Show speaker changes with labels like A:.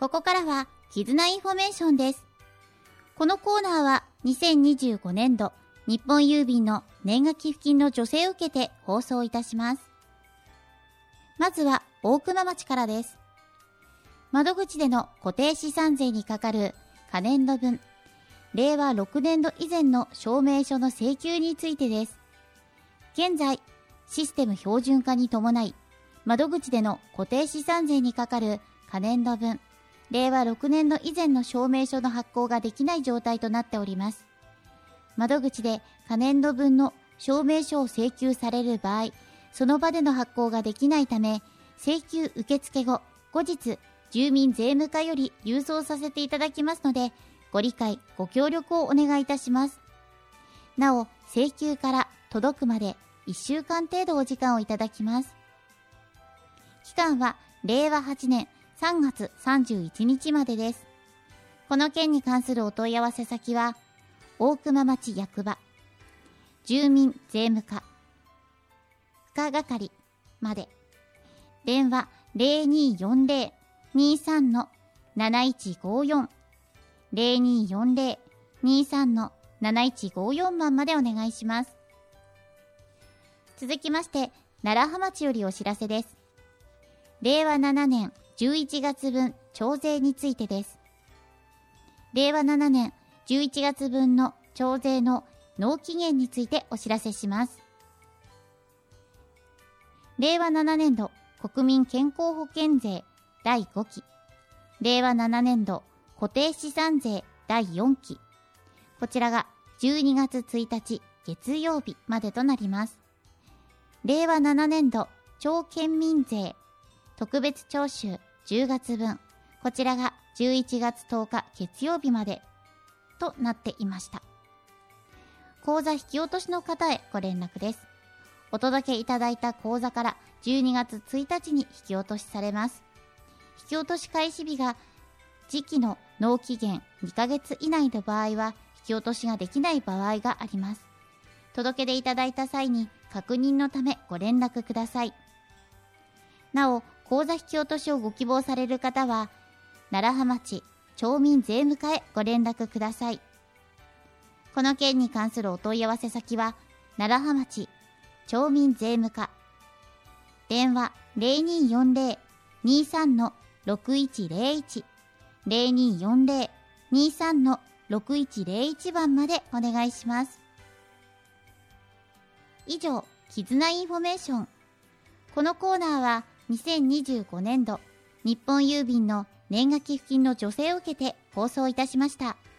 A: ここからは絆インフォメーションです。このコーナーは2025年度日本郵便の年賀寄付金の助成を受けて放送いたします。まずは大熊町からです。窓口での固定資産税にかかる可年度分、令和6年度以前の証明書の請求についてです。現在、システム標準化に伴い、窓口での固定資産税にかかる可年度分、令和6年度以前の証明書の発行ができない状態となっております。窓口で可年度分の証明書を請求される場合、その場での発行ができないため、請求受付後、後日、住民税務課より郵送させていただきますので、ご理解、ご協力をお願いいたします。なお、請求から届くまで1週間程度お時間をいただきます。期間は令和8年3月31日までです。この件に関するお問い合わせ先は、大熊町役場、住民税務課、深係まで。電話 0240-23-7154 0240-23-7154 番までお願いします。続きまして、楢葉町よりお知らせです。令和7年11月分徴税についてです。令和7年11月分の徴税の納期限についてお知らせします。令和7年度国民健康保険税第5期、令和7年度固定資産税第4期、こちらが12月1日月曜日までとなります。令和7年度町県民税特別徴収10月分、こちらが11月10日月曜日までとなっていました。口座引き落としの方へご連絡です。お届けいただいた口座から12月1日に引き落としされます。引き落とし開始日が時期の納期限2ヶ月以内の場合は引き落としができない場合があります。届け出いただいた際に確認のためご連絡ください。なお、口座引き落としをご希望される方は、楢葉町町民税務課へご連絡ください。この件に関するお問い合わせ先は、楢葉町町民税務課。電話 0240-23-6101 0240-23-6101 番までお願いします。以上、絆インフォメーション。このコーナーは2025年度日本郵便の年賀寄付金の助成を受けて放送いたしました。